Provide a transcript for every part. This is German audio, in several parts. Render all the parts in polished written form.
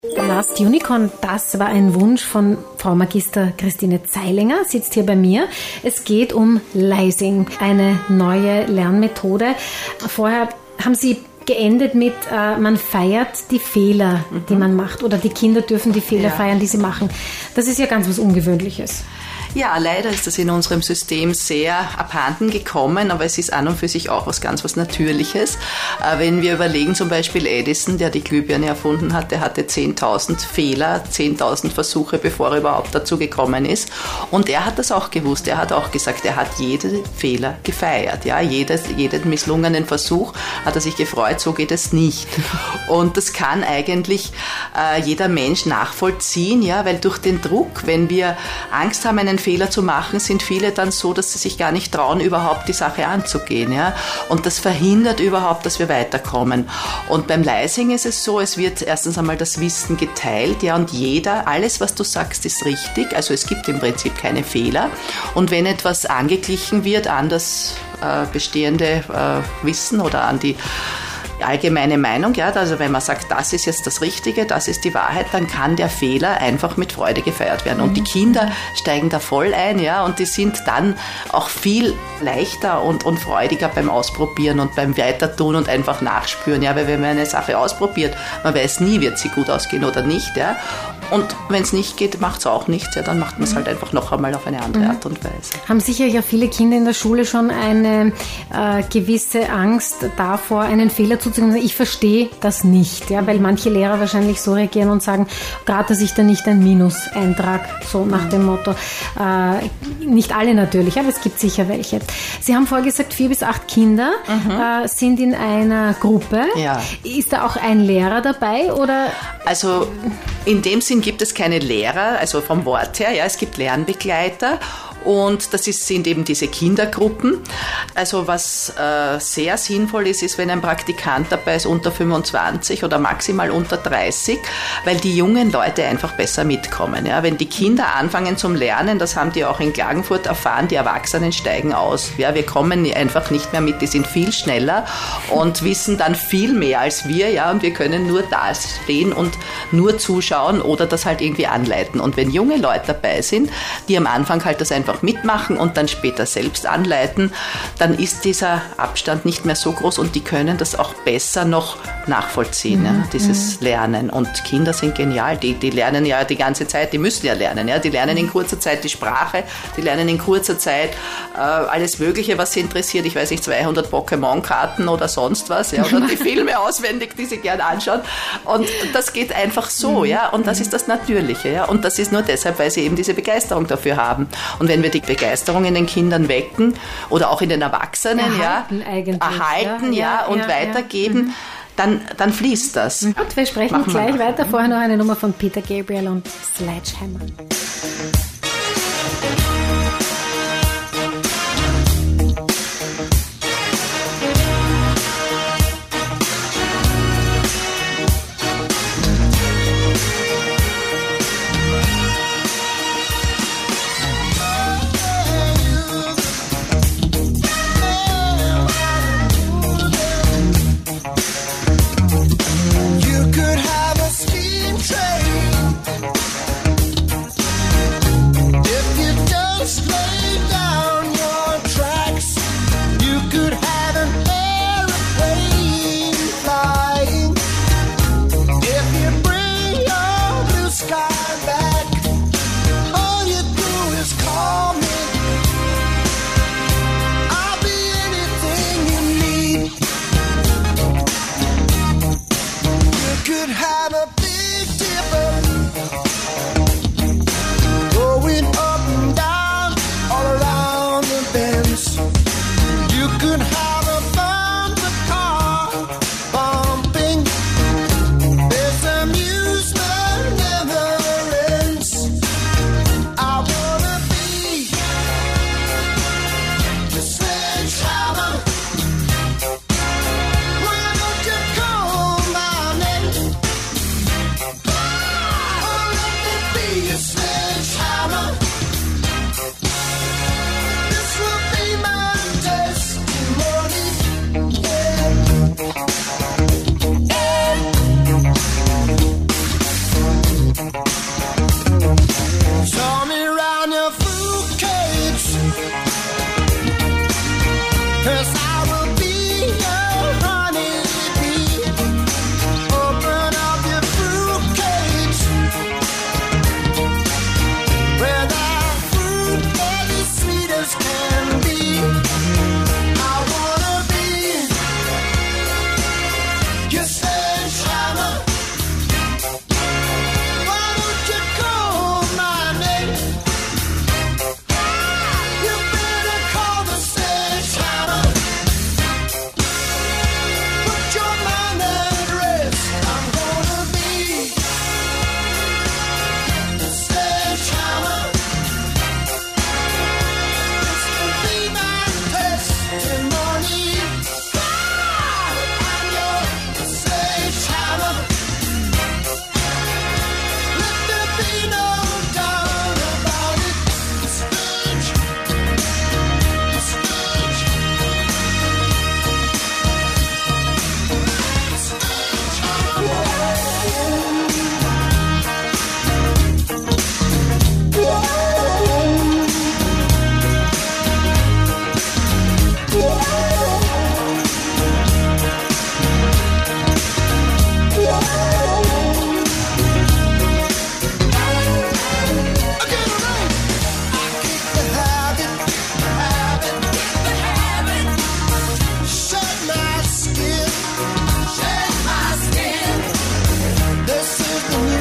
Last Unicorn, das war ein Wunsch von Frau Magister Christine Zeilinger, sitzt hier bei mir. Es geht um Leising, eine neue Lernmethode. Vorher haben Sie geendet mit, man feiert die Fehler, die man macht, oder die Kinder dürfen die Fehler feiern, die sie machen. Das ist ja ganz was Ungewöhnliches. Ja, leider ist das in unserem System sehr abhanden gekommen, aber es ist an und für sich auch was Natürliches. Wenn wir überlegen, zum Beispiel Edison, der die Glühbirne erfunden hat, der hatte 10.000 Fehler, 10.000 Versuche, bevor er überhaupt dazu gekommen ist. Und er hat das auch gewusst. Er hat auch gesagt, er hat jeden Fehler gefeiert. Ja, jeden misslungenen Versuch hat er sich gefreut, so geht es nicht. Und das kann eigentlich jeder Mensch nachvollziehen, ja, weil durch den Druck, wenn wir Angst haben, einen Fehler zu machen, sind viele dann so, dass sie sich gar nicht trauen, überhaupt die Sache anzugehen. Ja? Und das verhindert überhaupt, dass wir weiterkommen. Und beim Leising ist es so, es wird erstens einmal das Wissen geteilt, ja, und alles, was du sagst, ist richtig. Also es gibt im Prinzip keine Fehler. Und wenn etwas angeglichen wird an das bestehende Wissen oder an die allgemeine Meinung, ja, also wenn man sagt, das ist jetzt das Richtige, das ist die Wahrheit, dann kann der Fehler einfach mit Freude gefeiert werden. Und die Kinder steigen da voll ein, ja, und die sind dann auch viel leichter und freudiger beim Ausprobieren und beim Weitertun und einfach nachspüren, ja, weil wenn man eine Sache ausprobiert, man weiß nie, wird sie gut ausgehen oder nicht, ja. Und wenn es nicht geht, macht es auch nichts, ja, dann macht man es halt einfach noch einmal auf eine andere Art und Weise. Haben sicher ja viele Kinder in der Schule schon eine gewisse Angst davor, einen Fehler zuzugeben. Ich verstehe das nicht, ja, weil manche Lehrer wahrscheinlich so reagieren und sagen, gerade, dass ich da nicht ein Minus eintrage, so nach dem Motto. Nicht alle natürlich, aber es gibt sicher welche. Sie haben vorher gesagt, 4 bis 8 Kinder sind in einer Gruppe. Ja. Ist da auch ein Lehrer dabei, oder? Also in dem Sinn gibt es keine Lehrer, also vom Wort her, ja, es gibt Lernbegleiter. Und das sind eben diese Kindergruppen. Also was sehr sinnvoll ist, wenn ein Praktikant dabei ist unter 25 oder maximal unter 30, weil die jungen Leute einfach besser mitkommen. Ja? Wenn die Kinder anfangen zum Lernen, das haben die auch in Klagenfurt erfahren, die Erwachsenen steigen aus. Ja? Wir kommen einfach nicht mehr mit, die sind viel schneller und wissen dann viel mehr als wir. Ja? Und wir können nur da stehen und nur zuschauen oder das halt irgendwie anleiten. Und wenn junge Leute dabei sind, die am Anfang halt das einfach mitmachen und dann später selbst anleiten, dann ist dieser Abstand nicht mehr so groß und die können das auch besser noch nachvollziehen, ja, dieses Lernen. Und Kinder sind genial, die lernen ja die ganze Zeit, die müssen ja lernen, ja, die lernen in kurzer Zeit die Sprache, die lernen in kurzer Zeit alles Mögliche, was sie interessiert, ich weiß nicht, 200 Pokémon-Karten oder sonst was, ja, oder die Filme auswendig, die sie gern anschauen, und das geht einfach so, ja, und das ist das Natürliche, ja, und das ist nur deshalb, weil sie eben diese Begeisterung dafür haben. Und wenn wir die Begeisterung in den Kindern wecken oder auch in den Erwachsenen erhalten, und weitergeben, dann fließt das. Und wir sprechen gleich weiter. Vorher noch eine Nummer von Peter Gabriel und Sledgehammer.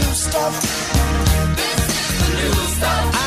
stuff. This is the new stuff.